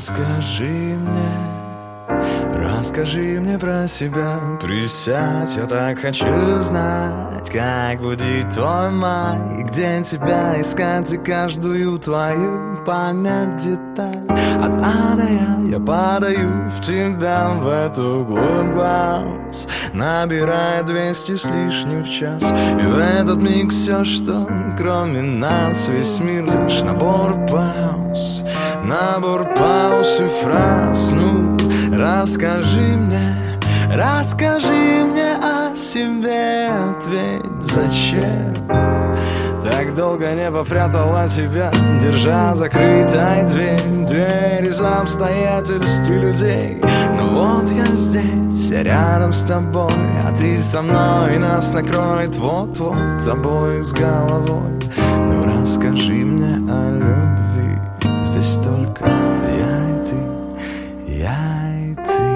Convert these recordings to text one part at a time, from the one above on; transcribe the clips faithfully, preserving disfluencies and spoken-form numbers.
Расскажи мне, расскажи мне про себя. Присядь, я так хочу знать, как будет твой май, и где тебя искать, и каждую твою память деталь. От А до Я я падаю в тебя, в эту глубь глаз, набирая двести с лишним в час. И в этот миг все, что кроме нас, весь мир лишь набор пауз, набор пауз и фраз. Ну, расскажи мне, расскажи мне о себе, ответь, зачем так долго не попрятала тебя, держа закрытой дверь, дверь из обстоятельств и людей. Но вот я здесь, рядом с тобой, а ты со мной, нас накроет вот-вот обоих с головой. Ну расскажи мне о любви, здесь только я и ты, я и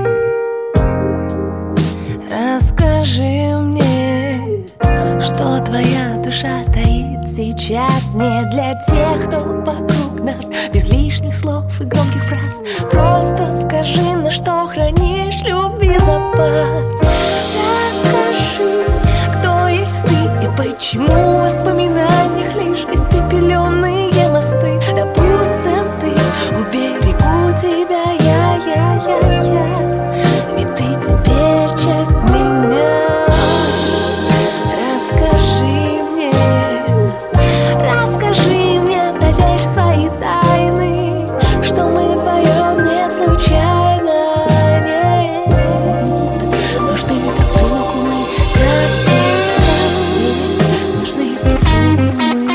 ты. Расскажи мне, что твоя душа таит сейчас не для тех, кто вокруг нас, без лишних слов и громких фраз. Просто скажи, на что хранишь любви запас. Расскажи, кто есть ты и почему в воспоминаниях лишь испепеленные мосты. Да пустоты у берегу тебя я, я, я, я, ведь ты теперь часть меня. Расскажи мне, расскажи мне, доверь свои тайны, что мы вдвоем не случайно, нет. Нужны друг другу мы, как свет, как свет, нужны друг другу мы.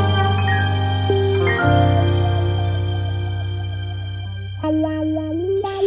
La la la la.